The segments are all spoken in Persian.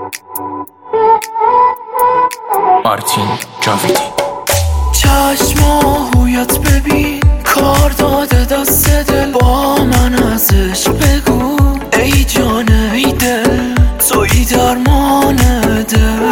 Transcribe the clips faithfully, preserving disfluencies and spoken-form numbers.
مارتین جاویدی. چشم آهویت ببین، کار داده دست دل، با من ازش بگو ای جان ای دل، تویی درمان دل.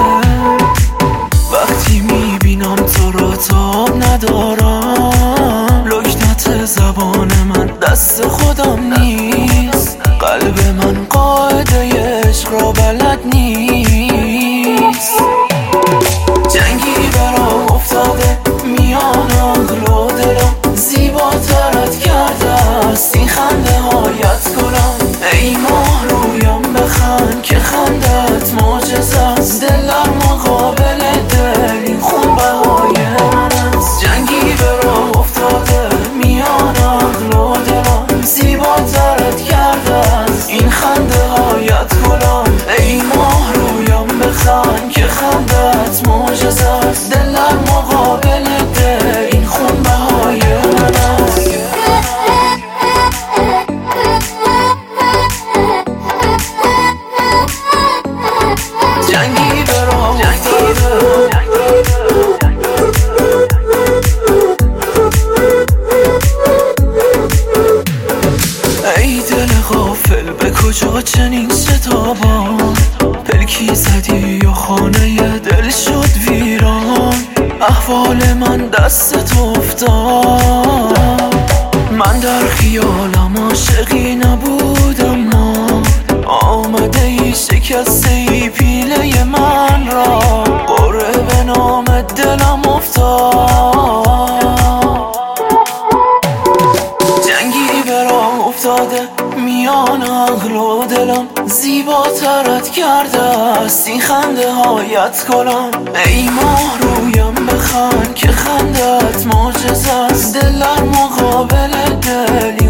وقتی میبینم تو را تاب ندارم، لکنت زبان من دست خودم نیست، قلب من قاعده عشق را بلد نیست. جنگی برام افتاده میان عقل و دلم، زیباترت کرده است این خنده هایت کنم. ای ماه رویم بخند که خندت معجزه است، دل در مقابل دل این خون بهای من است. جنگی برام افتاده میان عقل و دلم، زیباترت کرده است این خنده هایت کنم. ای ماه رویم بخند که خندت معجزه است، دل در مقابل دل این خون بهای من است. جنگی برام افتاده ای دل غافل، به کجا چنین شتابان؟ پلکی زدی و خانه دل شد ویران، احوال من دست افتاد. من در خیالم عاشقی نبود، اما آمده ای شکسته ای پیله من را، قره به نام دلم افتاد. جنگی برام افتاده میان عقل و دلم، زیباترت کرده است این خنده هایت کنم. ای ماه رویم بخند که خندت معجزه است، دل در مقابل دل